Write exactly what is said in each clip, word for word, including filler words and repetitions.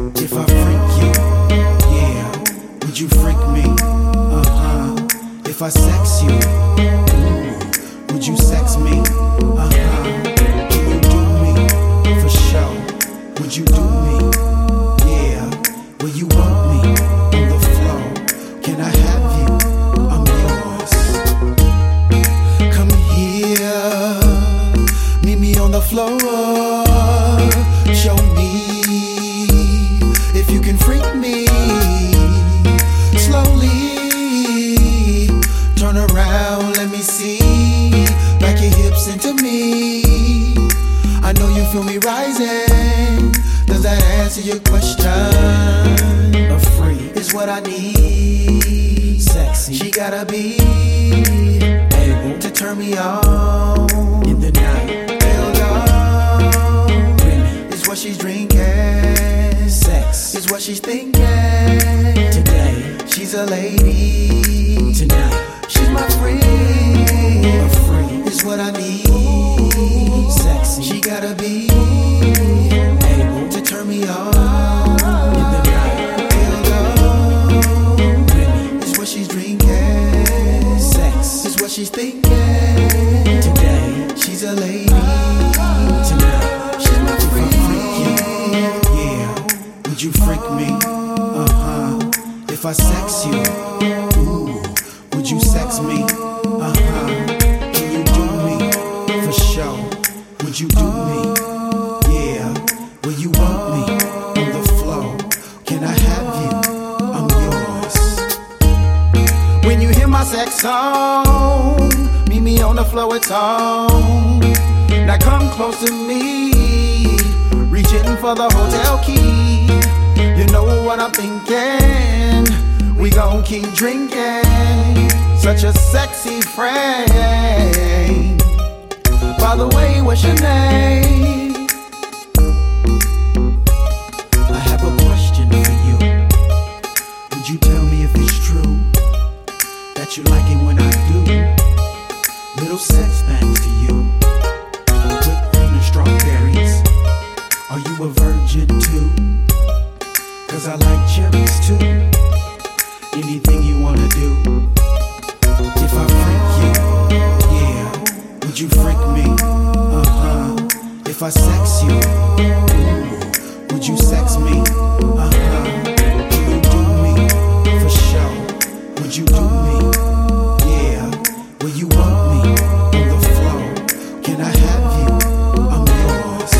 If I freak you, yeah, would you freak me? Uh-huh. If I sex you, ooh, would you sex me? Uh-huh. Can you do me? For sure. Would you do me? Yeah. Will you want me on the floor? Can I have you? I'm yours. Come here, meet me on the floor. Show me if you can freak me. Slowly turn around, let me see. Back your hips into me. I know you feel me rising. Does that answer your question? A freak is what I need. Sexy, she gotta be able to turn me on in the night. Hell dog, really is what she's drinking. Sex is what she's thinking. Today, she's a lady. Tonight, she's my freak. A freak is what I need. Sexy, she gotta be able to turn me on in the night. Hell dog, really is what she's drinking. Sex is what she's thinking. Today, she's a lady. Tonight, she's my freak. Yeah, would you freak me? Uh-huh. If I sex you, ooh, would you sex me? Uh-huh. Can you do me? For sure. Would you do me? Yeah. Will you want me on the floor? Can I have you? I'm yours. When you hear my sex song, meet me on the floor, it's on. Now come close to me, reaching for the hotel key. You know what I'm thinking. We gon' keep drinking. Such a sexy friend. By the way, what's your name? I have a question for you. Would you tell me if it's true that you like it when I do little sex things to you? Whipped cream and strawberries. Are you a virgin too? Cause I like cherries too. Anything you wanna do. If I freak you, yeah, would you freak me? Uh-huh. If I sex you, ooh, would you sex me? Uh-huh. Can you do me? For sure. Would you do me? Yeah. Will you want me on the floor? Can I have you? I'm yours.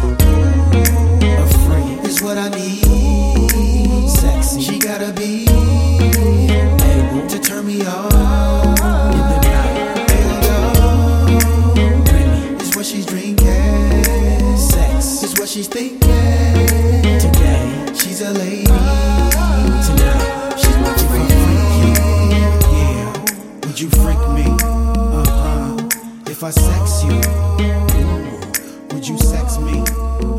A freak is what I need. Sexy, she gotta be able to turn me on in the night. Hell dog, really is what she's drinking. Sex is what she's thinking. Today, she's a lady. Tonight, she's my freak. Yeah, would you freak me? Uh-huh. If I sex you, ooh, would you sex me?